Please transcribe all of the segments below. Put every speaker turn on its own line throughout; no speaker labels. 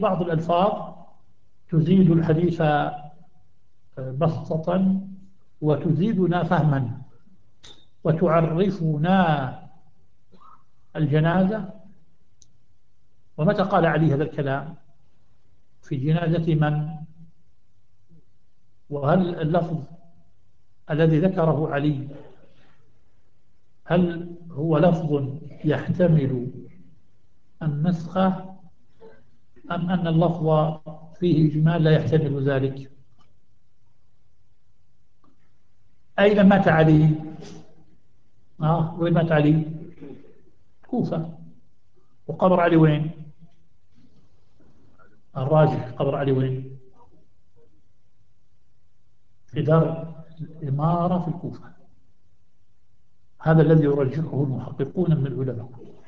بعض الألفاظ تزيد الحديث بسطة وتزيدنا فهما وتعرفنا الجنازة. ومتى قال علي هذا الكلام؟ في جنازة من؟ وهل اللفظ الذي ذكره علي هل هو لفظ يحتمل النسخ، أم أن اللفظ فيه إجمال لا يحتمل ذلك؟ أين مات علي؟ وين مات علي؟ كوفة. وقبر علي وين؟ الراجح قبر علي وين؟ في دار الإمارة في الكوفة. هذا الذي يرجحه المحققون من العلماء.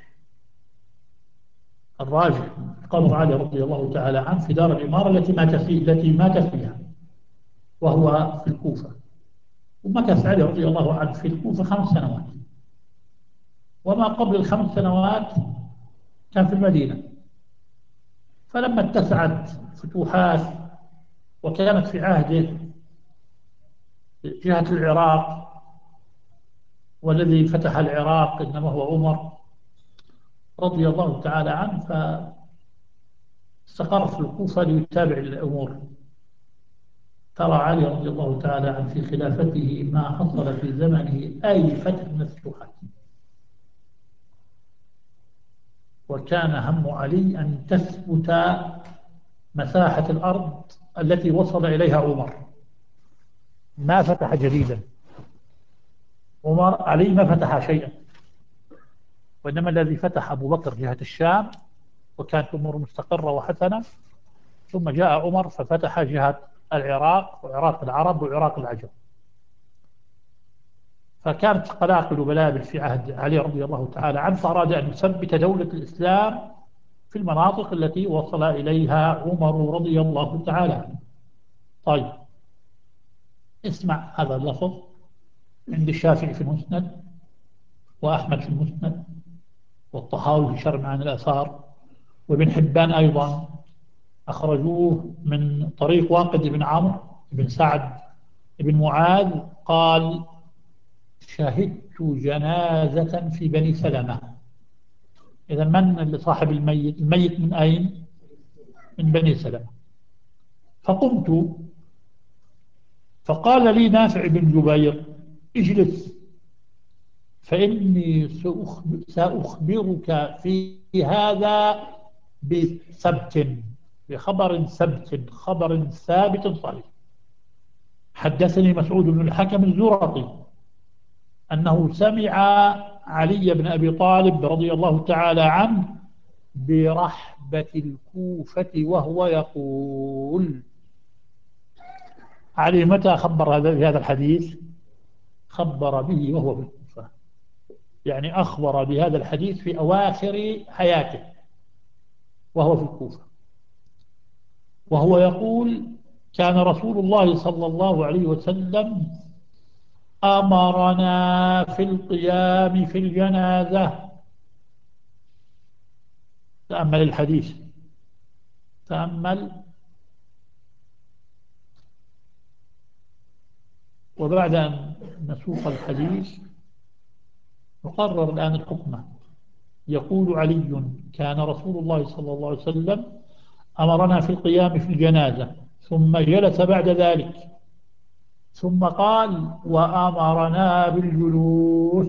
الراجح قبر علي رضي الله تعالى عنه في دار الإمارة التي مات فيها، وهو في الكوفة. ومكث علي رضي الله عنه في الكوفة 5 سنوات، وما قبل ال5 سنوات كان في المدينة. فلما اتسعت فتوحات وكانت في عهده جهة العراق، والذي فتح العراق إنما هو عمر رضي الله تعالى عنه، فاستقر في الكوفة ليتابع الأمور. ترى علي رضي الله تعالى عنه في خلافته ما حصل في زمنه أي فتح من الفتوحات. وكان هم علي أن تثبت مساحة الأرض التي وصل إليها عمر، ما فتح جديدا. علي ما فتح شيئا، وإنما الذي فتح أبو بكر جهة الشام، وكانت أمور مستقرة وحسنة. ثم جاء عمر ففتح جهة العراق وعراق العرب وعراق العجم. فكانت قلاقل وبلابل في عهد علي رضي الله تعالى عنه، فأراد أن يثبت دولة الإسلام في المناطق التي وصل إليها عمر رضي الله تعالى عنه. طيب، اسمع هذا اللفظ عند الشافعي في المسند، وأحمد في المسند، والطحاوي في شرح معاني الآثار، وابن حبان أيضا أخرجوه من طريق واقد بن عمرو بن سعد بن معاذ قال: شهدت جنازة في بني سلمة. إذا من اللي صاحب الميت؟ الميت من أين؟ من بني سلمة. فقمت فقال لي نافع بن جبير: اجلس فإني سأخبرك في هذا بثبت، بخبر ثبت، خبر ثابت صحيح. حدثني مسعود بن الحكم الزرقي أنه سمع علي بن أبي طالب رضي الله تعالى عنه برحبة الكوفة وهو يقول. علي متى خبر بهذا الحديث؟ خبر به وهو في الكوفة، يعني أخبر بهذا الحديث في أواخر حياته وهو في الكوفة، وهو يقول: كان رسول الله صلى الله عليه وسلم أمرنا في القيام في الجنازة. تأمل الحديث، تأمل. وبعد أن نسوق الحديث نقرر الآن الحكمة. يقول علي: كان رسول الله صلى الله عليه وسلم أمرنا في القيام في الجنازة، ثم جلس بعد ذلك، ثم قال: وأمرنا بالجلوس.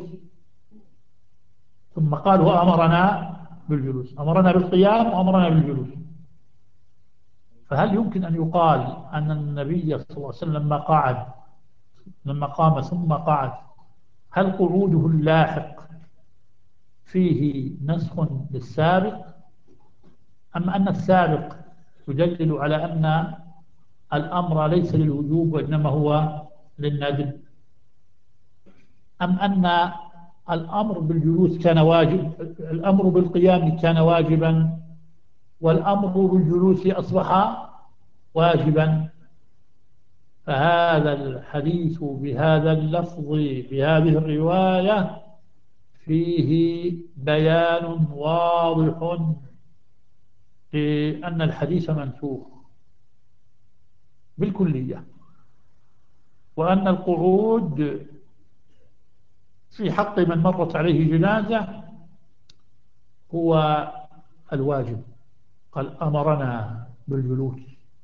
ثم قال: وأمرنا بالجلوس، أمرنا بالقيام وأمرنا بالجلوس. فهل يمكن أن يقال أن النبي صلى الله عليه وسلم لما قام ثم قعد، هل قعوده اللاحق فيه نسخ للسابق، أم أن السابق يدلل على أن الأمر ليس للوجوب وإنما هو للندب، أم أن الأمر بالجلوس كان واجب، الأمر بالقيام كان واجبا والأمر بالجلوس أصبح واجبا؟ فهذا الحديث بهذا اللفظ بهذه الرواية فيه بيان واضح أن الحديث منسوخ بالكلية، وأن القعود في حق من مرت عليه جنازة هو الواجب. قال أمرنا بالجلوس.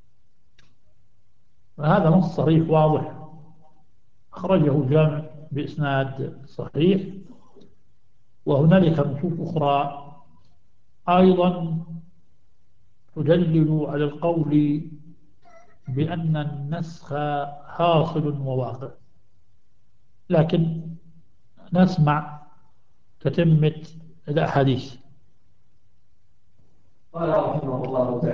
وهذا نص صريح واضح أخرجه جامع بإسناد صحيح. وهنالك نصوص أخرى أيضا تدلل على القول بأن النسخ حاصل وواقع، لكن نسمع تتمة الأحاديث.
قال رحمه الله تعالى